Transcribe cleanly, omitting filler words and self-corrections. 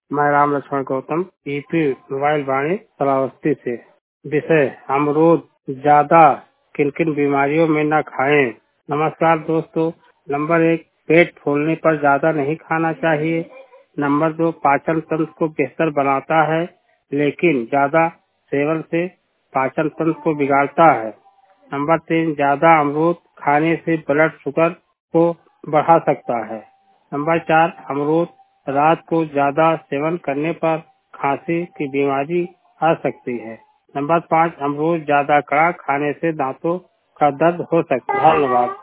मैं राम लक्ष्मण गौतम ईपी मोबाइल वाणी श्रावस्ती से। विषय अमरूद ज्यादा किन किन बीमारियों में न खाएं। नमस्कार दोस्तों। नंबर 1, पेट फूलने पर ज्यादा नहीं खाना चाहिए। नंबर 2, पाचन तंत्र को बेहतर बनाता है, लेकिन ज्यादा सेवन से पाचन तंत्र को बिगाड़ता है। नंबर 3, ज्यादा अमरूद खाने से ब्लड शुगर को बढ़ा सकता है। नंबर 4, अमरूद रात को ज्यादा सेवन करने पर खांसी की बीमारी आ सकती है। नंबर 5, अमरूद ज्यादा कड़ा खाने से दांतों का दर्द हो सकता है। धन्यवाद।